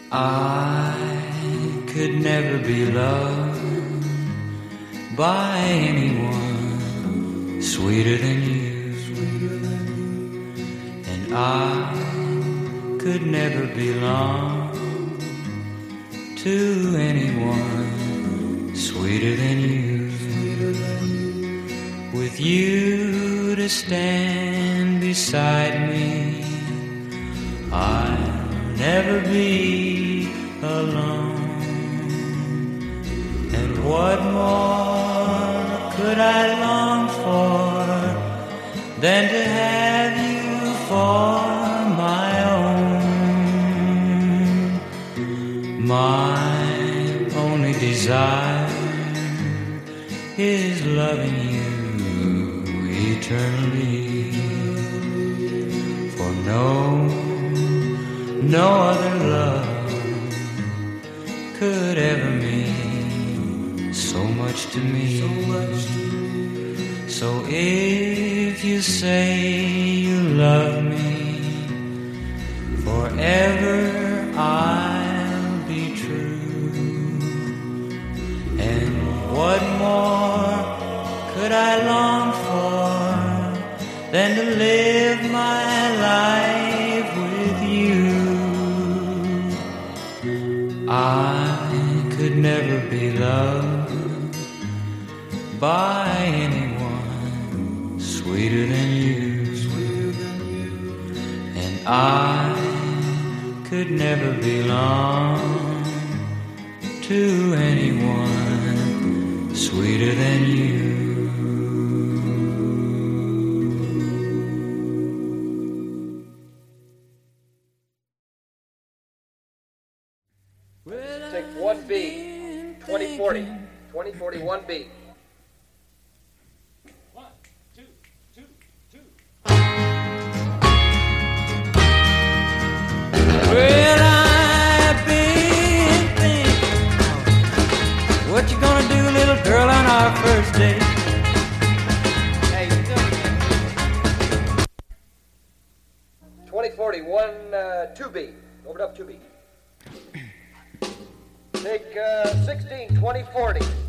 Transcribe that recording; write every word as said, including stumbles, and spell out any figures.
I could never be loved by anyone sweeter than you, and I could never belong to anyone sweeter than you. With you to stand beside me, I'll never be alone. And what more could I long for than to have you for my own? My only desire is loving you eternally, for no, no other love could ever mean so much to me. So if you say you love me, forever I'll be true. And what more could I long for than to live my life with you? I could never be loved by anyone sweeter than you, and I could never belong to anyone sweeter than you. Take one B, twenty forty, twenty forty, one B. One, two, two, two. Well, I've been thinking, what you gonna do, little girl, on our first date? Hey, you doing it? twenty forty, one, uh, two B. Over it up, two B. Take uh, sixteen, twenty forty.